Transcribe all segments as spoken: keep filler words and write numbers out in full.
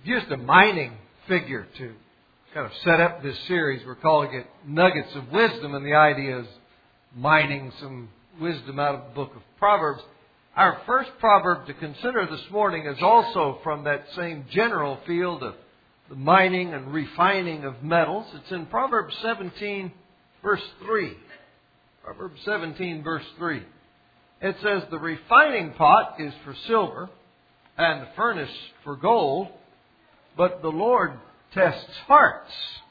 used a mining figure to kind of set up this series. We're calling it Nuggets of Wisdom, and the idea is mining some wisdom out of the book of Proverbs. Our first proverb to consider this morning is also from that same general field of the mining and refining of metals. It's in Proverbs seventeen, verse three. Proverbs seventeen, verse three. It says, "The refining pot is for silver, and the furnace for gold, but the Lord tests hearts."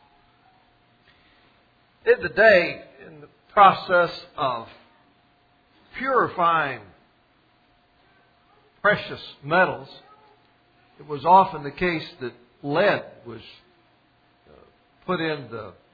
In the day, in the process of purifying precious metals, it was often the case that lead was uh, put in the, uh,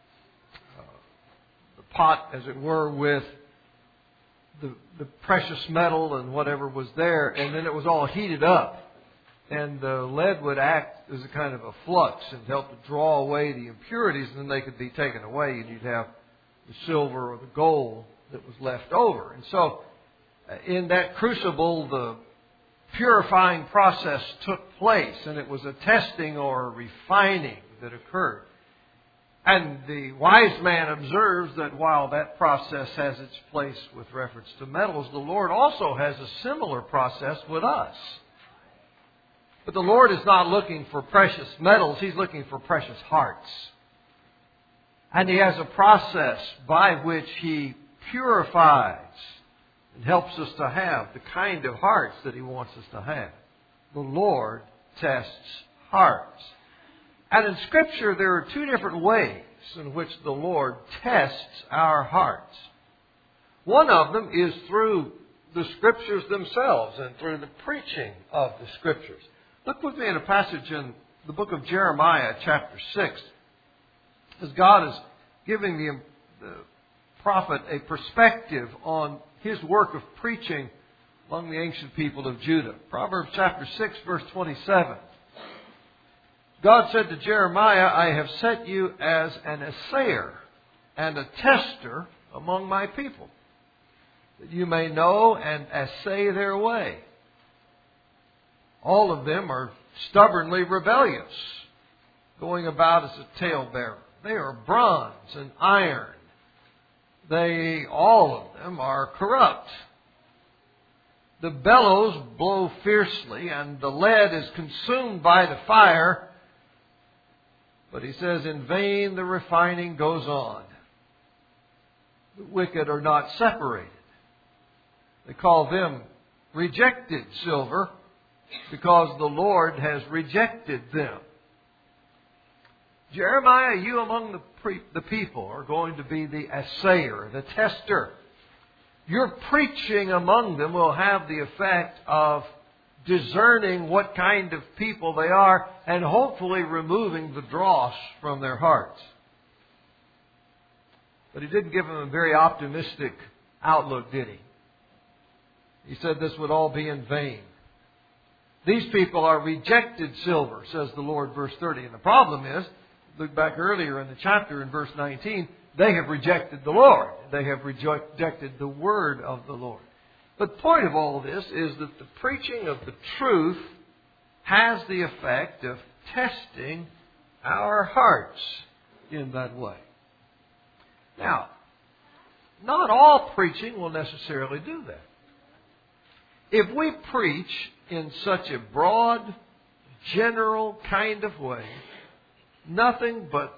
the pot, as it were, with the, the precious metal and whatever was there, and then it was all heated up. And the lead would act as a kind of a flux and help to draw away the impurities, and then they could be taken away, and you'd have the silver or the gold that was left over. And so, in that crucible, the purifying process took place, and it was a testing or a refining that occurred. And the wise man observes that while that process has its place with reference to metals, the Lord also has a similar process with us. But the Lord is not looking for precious metals. He's looking for precious hearts. And He has a process by which He purifies and helps us to have the kind of hearts that He wants us to have. The Lord tests hearts. And in Scripture, there are two different ways in which the Lord tests our hearts. One of them is through the Scriptures themselves and through the preaching of the Scriptures. Look with me in a passage in the book of Jeremiah, chapter six, as God is giving the, the prophet a perspective on his work of preaching among the ancient people of Judah. Proverbs chapter six, verse twenty-seven. God said to Jeremiah, "I have set you as an assayer and a tester among my people, that you may know and assay their way. All of them are stubbornly rebellious, going about as a talebearer. They are bronze and iron. They, all of them, are corrupt. The bellows blow fiercely, and the lead is consumed by the fire." But he says, "In vain the refining goes on. The wicked are not separated. They call them rejected silver, because the Lord has rejected them." Jeremiah, you among the, pre- the people are going to be the assayer, the tester. Your preaching among them will have the effect of discerning what kind of people they are and hopefully removing the dross from their hearts. But He didn't give them a very optimistic outlook, did He? He said this would all be in vain. These people are rejected silver, says the Lord, verse thirty. And the problem is, look back earlier in the chapter in verse nineteen, they have rejected the Lord. They have rejected the word of the Lord. But the point of all of this is that the preaching of the truth has the effect of testing our hearts in that way. Now, not all preaching will necessarily do that. If we preach in such a broad, general kind of way, nothing but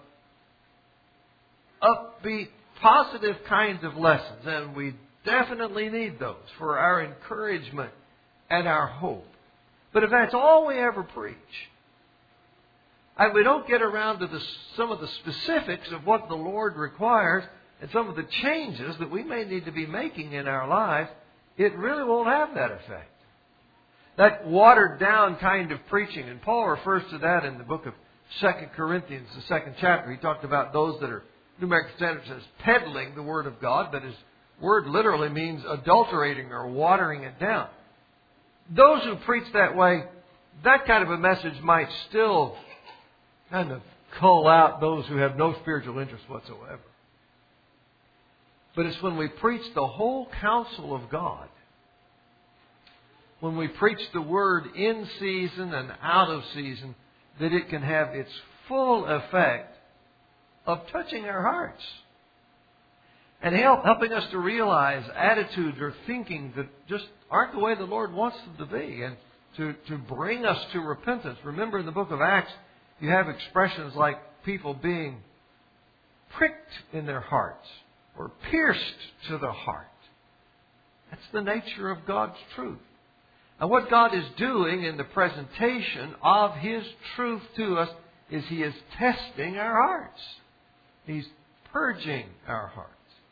upbeat, positive kinds of lessons, and we definitely need those for our encouragement and our hope. But if that's all we ever preach, and we don't get around to the, some of the specifics of what the Lord requires and some of the changes that we may need to be making in our lives, it really won't have that effect. That watered down kind of preaching, and Paul refers to that in the book of Second Corinthians, the second chapter. He talked about those that are, New American Standard says, peddling the Word of God, but his word literally means adulterating or watering it down. Those who preach that way, that kind of a message might still kind of cull out those who have no spiritual interest whatsoever. But it's when we preach the whole counsel of God, when we preach the Word in season and out of season, that it can have its full effect of touching our hearts and help, helping us to realize attitudes or thinking that just aren't the way the Lord wants them to be, and to, to bring us to repentance. Remember, in the book of Acts, you have expressions like people being pricked in their hearts or pierced to the heart. That's the nature of God's truth. And what God is doing in the presentation of His truth to us is He is testing our hearts. He's purging our hearts.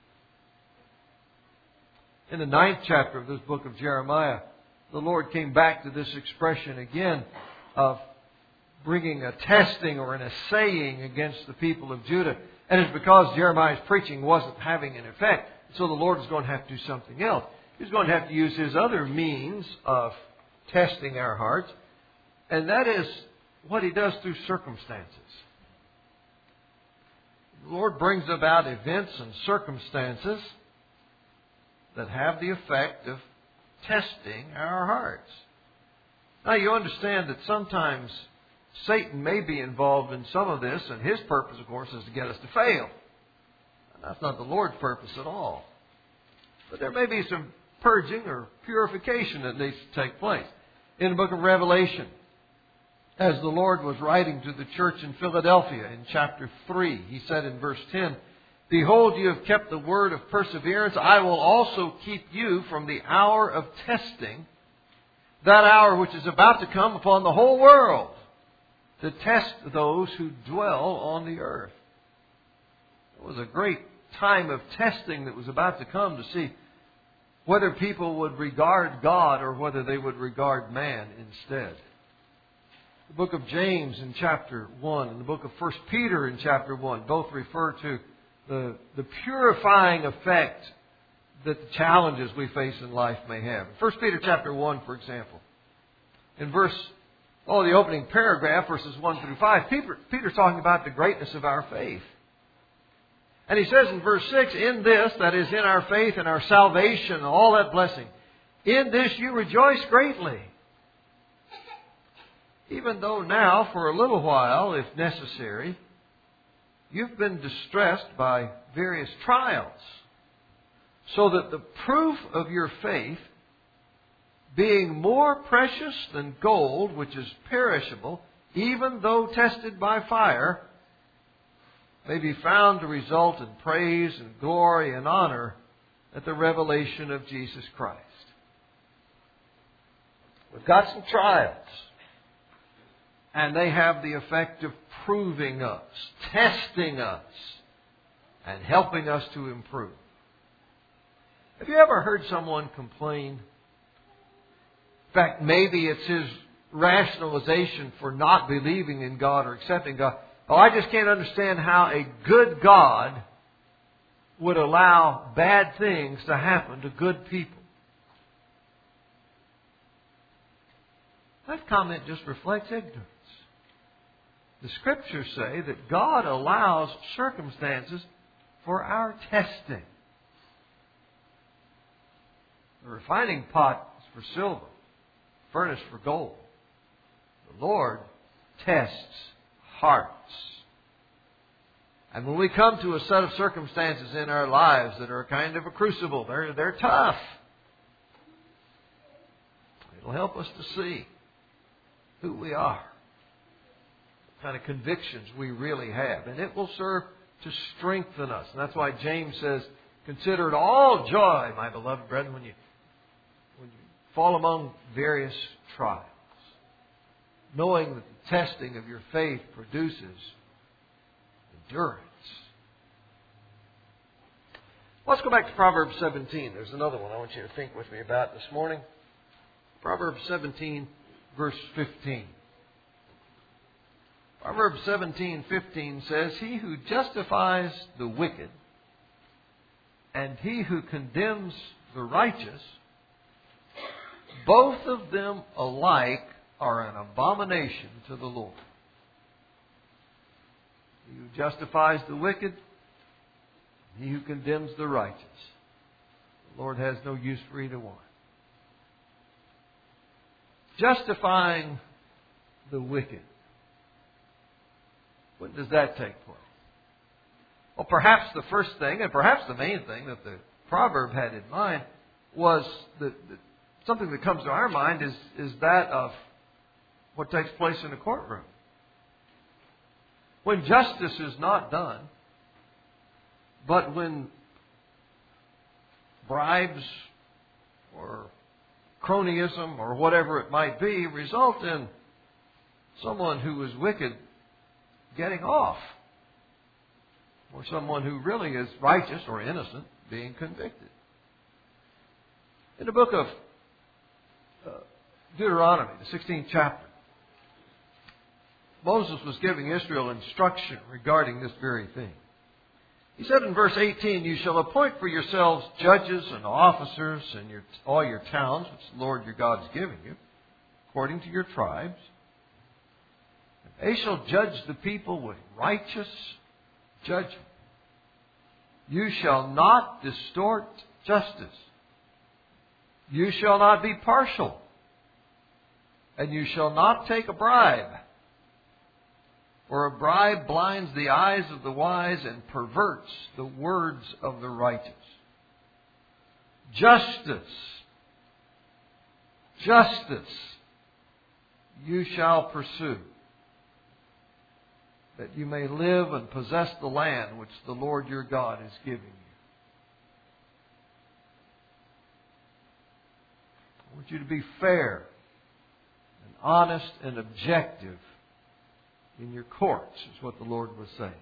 In the ninth chapter of this book of Jeremiah, the Lord came back to this expression again of bringing a testing or an assaying against the people of Judah. And it's because Jeremiah's preaching wasn't having an effect. So the Lord is going to have to do something else. He's going to have to use His other means of testing our hearts. And that is what He does through circumstances. The Lord brings about events and circumstances that have the effect of testing our hearts. Now you understand that sometimes Satan may be involved in some of this, and his purpose, of course, is to get us to fail. And that's not the Lord's purpose at all. But there may be some purging or purification that needs to take place. In the book of Revelation, as the Lord was writing to the church in Philadelphia in chapter three, He said in verse ten, "Behold, you have kept the word of perseverance. I will also keep you from the hour of testing, that hour which is about to come upon the whole world, to test those who dwell on the earth." It was a great time of testing that was about to come to see whether people would regard God or whether they would regard man instead. The book of James in chapter one and the book of First Peter in chapter one both refer to the, the purifying effect that the challenges we face in life may have. First Peter chapter one, for example, in verse, oh, the opening paragraph, verses one through five, Peter, Peter's talking about the greatness of our faith. And he says in verse six, "In this," that is in our faith and our salvation and all that blessing, "in this you rejoice greatly. Even though now, for a little while, if necessary, you've been distressed by various trials, so that the proof of your faith, being more precious than gold, which is perishable, even though tested by fire, may be found to result in praise and glory and honor at the revelation of Jesus Christ." We've got some trials, and they have the effect of proving us, testing us, and helping us to improve. Have you ever heard someone complain? In fact, maybe it's his rationalization for not believing in God or accepting God. "Oh, I just can't understand how a good God would allow bad things to happen to good people." That comment just reflects ignorance. The Scriptures say that God allows circumstances for our testing. The refining pot is for silver, furnace for gold. The Lord tests hearts. And when we come to a set of circumstances in our lives that are kind of a crucible, they're, they're tough, it'll help us to see who we are, what kind of convictions we really have. And it will serve to strengthen us. And that's why James says, "Consider it all joy, my beloved brethren, when you, when you fall among various trials, knowing that the testing of your faith produces endurance." Let's go back to Proverbs seventeen. There's another one I want you to think with me about this morning. Proverbs seventeen, verse fifteen. Proverbs seventeen fifteen says, "He who justifies the wicked and he who condemns the righteous, both of them alike are an abomination to the Lord." He who justifies the wicked, he who condemns the righteous. The Lord has no use for either one. Justifying the wicked. When does that take place? Well, perhaps the first thing, and perhaps the main thing that the proverb had in mind was that, that something that comes to our mind is, is that of what takes place in a courtroom. When justice is not done, but when bribes or cronyism or whatever it might be result in someone who is wicked getting off, or someone who really is righteous or innocent being convicted. In the book of uh, Deuteronomy, the sixteenth chapter, Moses was giving Israel instruction regarding this very thing. He said in verse eighteen, "You shall appoint for yourselves judges and officers in your, all your towns, which the Lord your God is giving you, according to your tribes. And they shall judge the people with righteous judgment. You shall not distort justice. You shall not be partial. And you shall not take a bribe. For a bribe blinds the eyes of the wise and perverts the words of the righteous. Justice, justice you shall pursue, that you may live and possess the land which the Lord your God is giving you." I want you to be fair and honest and objective in your courts, is what the Lord was saying.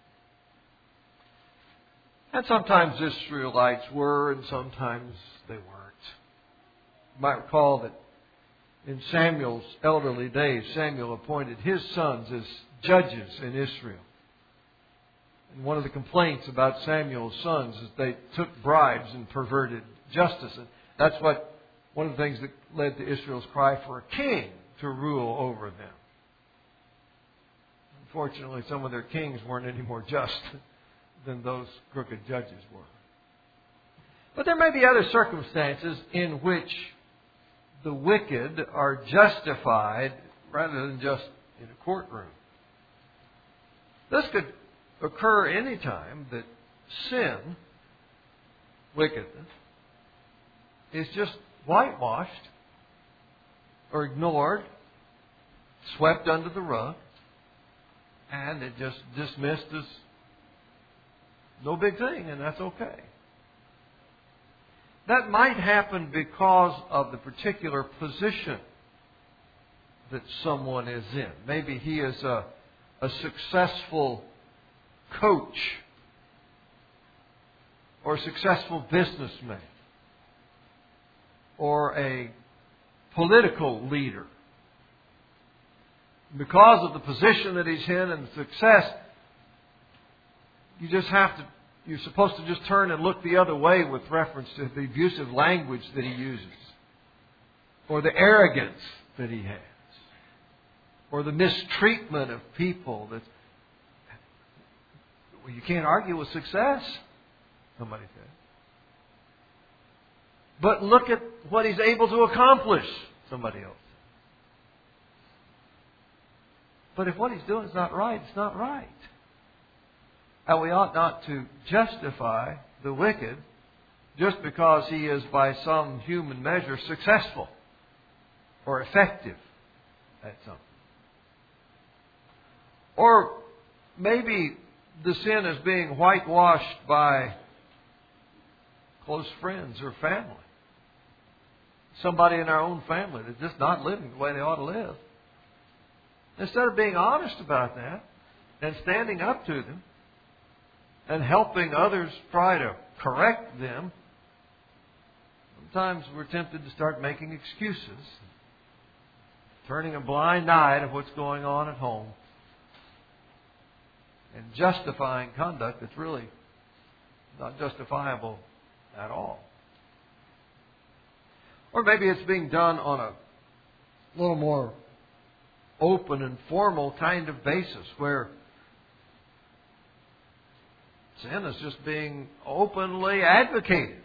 And sometimes Israelites were, and sometimes they weren't. You might recall that in Samuel's elderly days, Samuel appointed his sons as judges in Israel. And one of the complaints about Samuel's sons is they took bribes and perverted justice. And that's what one of the things that led to Israel's cry for a king to rule over them. Unfortunately, some of their kings weren't any more just than those crooked judges were. But there may be other circumstances in which the wicked are justified rather than just in a courtroom. This could occur any time that sin, wickedness, is just whitewashed or ignored, swept under the rug, and it just dismissed as no big thing, and that's okay. That might happen because of the particular position that someone is in. Maybe he is a, a successful coach or a successful businessman or a political leader. Because of the position that he's in and the success, you just have to, you're supposed to just turn and look the other way with reference to the abusive language that he uses, or the arrogance that he has, or the mistreatment of people. That, well, you can't argue with success, somebody said. But look at what he's able to accomplish, somebody else. But if what he's doing is not right, it's not right. And we ought not to justify the wicked just because he is by some human measure successful or effective at something. Or maybe the sin is being whitewashed by close friends or family. Somebody in our own family that's just not living the way they ought to live. Instead of being honest about that and standing up to them and helping others try to correct them, sometimes we're tempted to start making excuses, turning a blind eye to what's going on at home, and justifying conduct that's really not justifiable at all. Or maybe it's being done on a little more open and formal kind of basis where sin is just being openly advocated.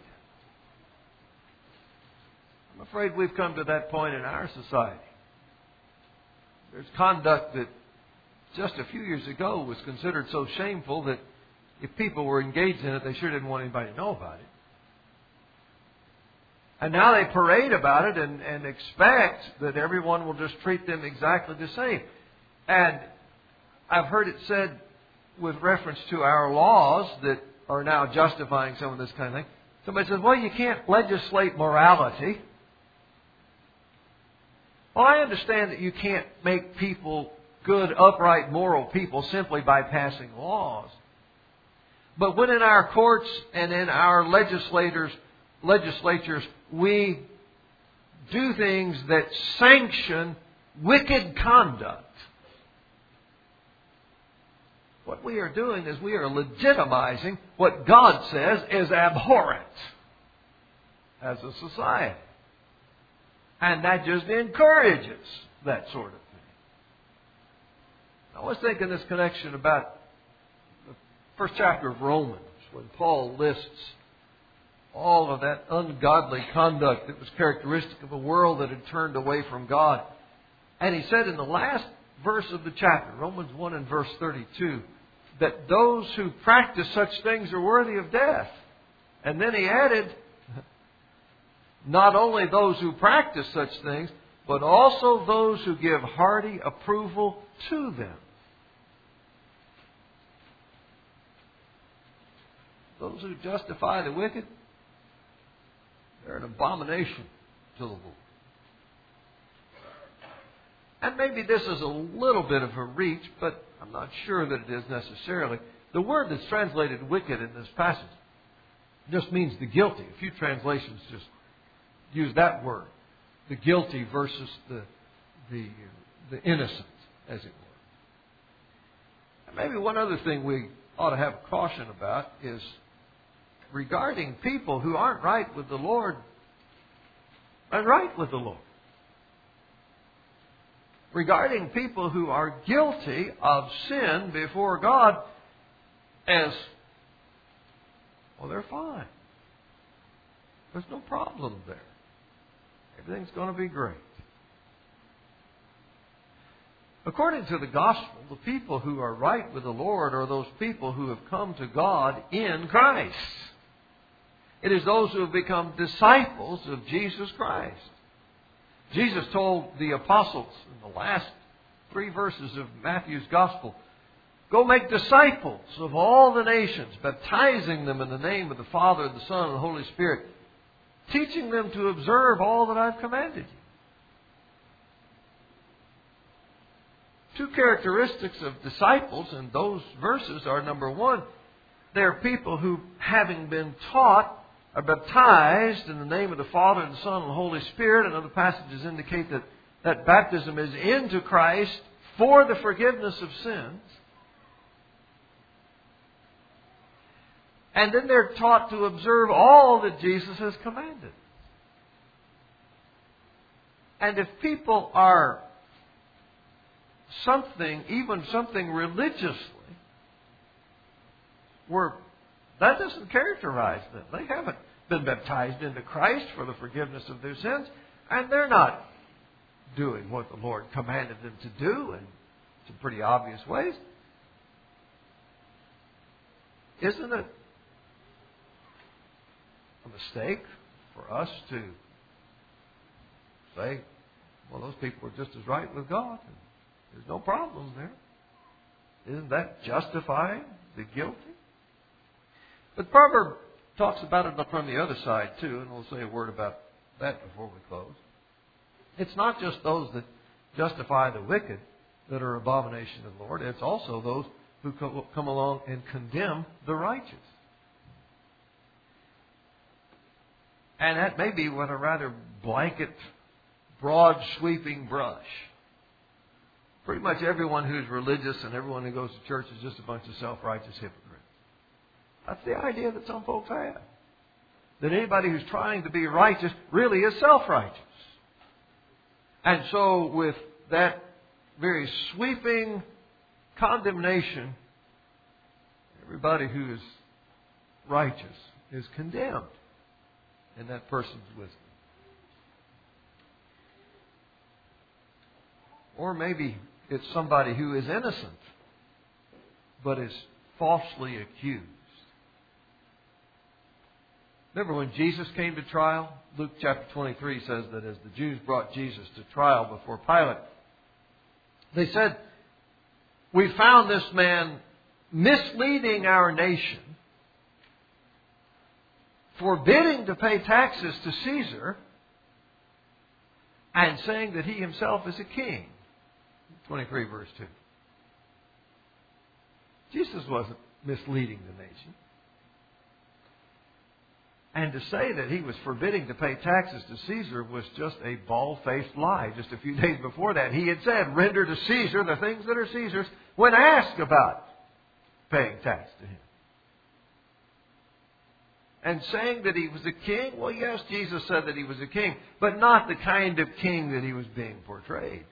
I'm afraid we've come to that point in our society. There's conduct that just a few years ago was considered so shameful that if people were engaged in it, they sure didn't want anybody to know about it. And now they parade about it and, and expect that everyone will just treat them exactly the same. And I've heard it said with reference to our laws that are now justifying some of this kind of thing. Somebody says, well, you can't legislate morality. Well, I understand that you can't make people good, upright, moral people simply by passing laws. But when in our courts and in our legislators, legislatures, we do things that sanction wicked conduct, what we are doing is we are legitimizing what God says is abhorrent as a society. And that just encourages that sort of thing. I was thinking this connection about the first chapter of Romans, when Paul lists all of that ungodly conduct that was characteristic of a world that had turned away from God. And he said in the last verse of the chapter, Romans one and verse thirty-two, that those who practice such things are worthy of death. And then he added, not only those who practice such things, but also those who give hearty approval to them. Those who justify the wicked, they're an abomination to the Lord. And maybe this is a little bit of a reach, but I'm not sure that it is necessarily. The word that's translated wicked in this passage just means the guilty. A few translations just use that word. The guilty versus the, the, the innocent, as it were. And maybe one other thing we ought to have caution about is regarding people who aren't right with the Lord and right with the Lord. Regarding people who are guilty of sin before God as, well, they're fine. There's no problem there. Everything's going to be great. According to the gospel, the people who are right with the Lord are those people who have come to God in Christ. It is those who have become disciples of Jesus Christ. Jesus told the apostles in the last three verses of Matthew's gospel, go make disciples of all the nations, baptizing them in the name of the Father, the Son, and the Holy Spirit, teaching them to observe all that I've commanded you. Two characteristics of disciples in those verses are, number one, they are people who, having been taught, are baptized in the name of the Father and the Son and the Holy Spirit. And other passages indicate that that baptism is into Christ for the forgiveness of sins. And then they're taught to observe all that Jesus has commanded. And if people are something, even something religiously, where that doesn't characterize them. They haven't been baptized into Christ for the forgiveness of their sins, and they're not doing what the Lord commanded them to do in some pretty obvious ways. Isn't it a mistake for us to say, well, those people are just as right with God, and there's no problem there? Isn't that justifying the guilty? But the proverb talks about it from the other side too, and we'll say a word about that before we close. It's not just those that justify the wicked that are abomination of the Lord. It's also those who come along and condemn the righteous. And that may be with a rather blanket, broad, sweeping brush. Pretty much everyone who's religious and everyone who goes to church is just a bunch of self-righteous hypocrites. That's the idea that some folks have. That anybody who's trying to be righteous really is self-righteous. And so with that very sweeping condemnation, everybody who is righteous is condemned in that person's wisdom. Or maybe it's somebody who is innocent, but is falsely accused. Remember when Jesus came to trial? Luke chapter twenty-three says that as the Jews brought Jesus to trial before Pilate, they said, "We found this man misleading our nation, forbidding to pay taxes to Caesar, and saying that he himself is a king." twenty-three verse two. Jesus wasn't misleading the nation. And to say that he was forbidding to pay taxes to Caesar was just a bald-faced lie. Just a few days before that, he had said, "Render to Caesar the things that are Caesar's," when asked about paying tax to him. And saying that he was a king, well, yes, Jesus said that he was a king, but not the kind of king that he was being portrayed.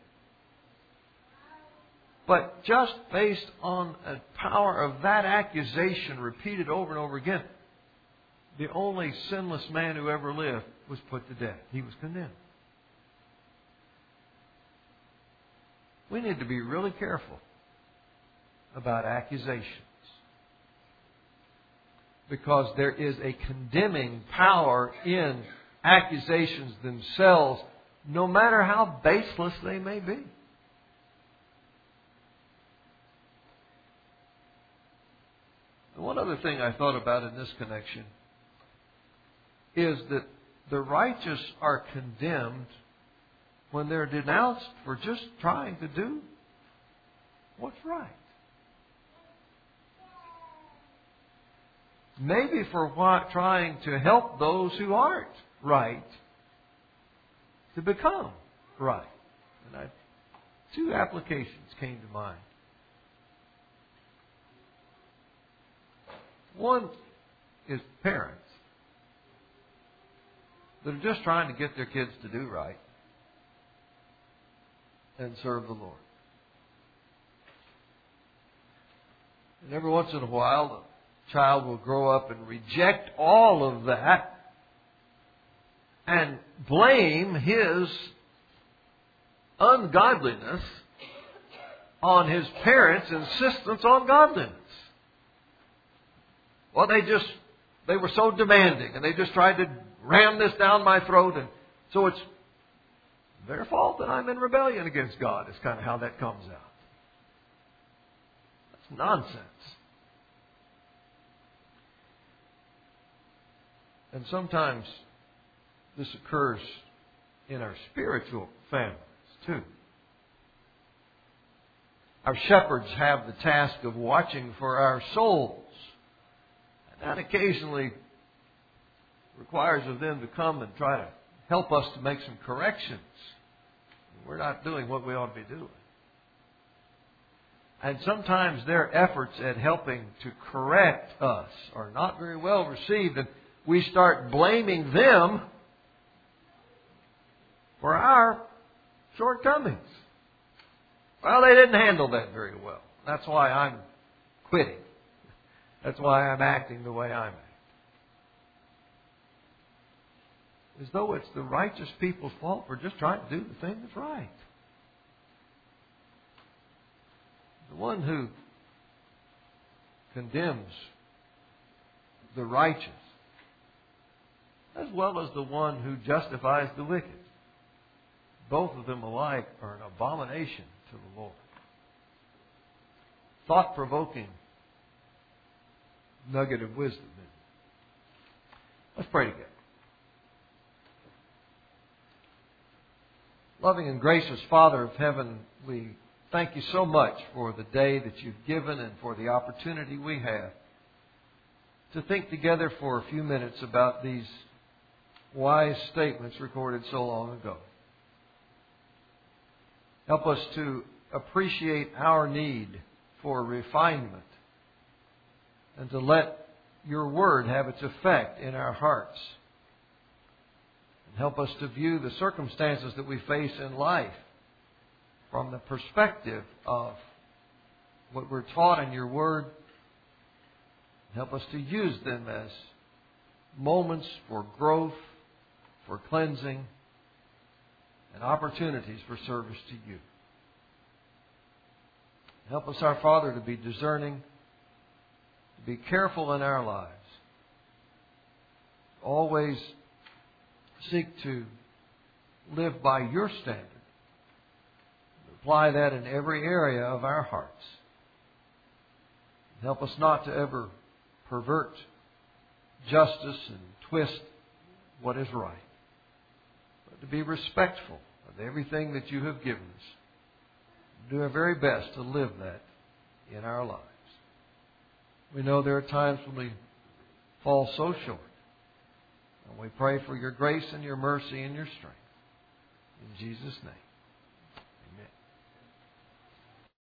But just based on the power of that accusation repeated over and over again, the only sinless man who ever lived was put to death. He was condemned. We need to be really careful about accusations, because there is a condemning power in accusations themselves, no matter how baseless they may be. And one other thing I thought about in this connection is that the righteous are condemned when they're denounced for just trying to do what's right. Maybe for what, trying to help those who aren't right to become right. And I, two applications came to mind. One is parents that are just trying to get their kids to do right and serve the Lord. And every once in a while, the child will grow up and reject all of that and blame his ungodliness on his parents' insistence on godliness. Well, they just, they were so demanding, and they just tried to ram this down my throat, and so it's their fault that I'm in rebellion against God. Is kind of how that comes out. That's nonsense. And sometimes this occurs in our spiritual families too. Our shepherds have the task of watching for our souls. And that occasionally requires of them to come and try to help us to make some corrections. We're not doing what we ought to be doing. And sometimes their efforts at helping to correct us are not very well received, and we start blaming them for our shortcomings. Well, they didn't handle that very well. That's why I'm quitting. That's why I'm acting the way I'm acting. As though it's the righteous people's fault for just trying to do the thing that's right. The one who condemns the righteous, as well as the one who justifies the wicked, both of them alike are an abomination to the Lord. Thought-provoking nugget of wisdom. Let's pray together. Loving and gracious Father of heaven, we thank you so much for the day that you've given and for the opportunity we have to think together for a few minutes about these wise statements recorded so long ago. Help us to appreciate our need for refinement and to let your word have its effect in our hearts. And help us to view the circumstances that we face in life from the perspective of what we're taught in your word. Help us to use them as moments for growth, for cleansing, and opportunities for service to you. Help us, our Father, to be discerning, to be careful in our lives. Always seek to live by your standard. Apply that in every area of our hearts. Help us not to ever pervert justice and twist what is right, but to be respectful of everything that you have given us. Do our very best to live that in our lives. We know there are times when we fall so short. And we pray for your grace and your mercy and your strength. In Jesus' name.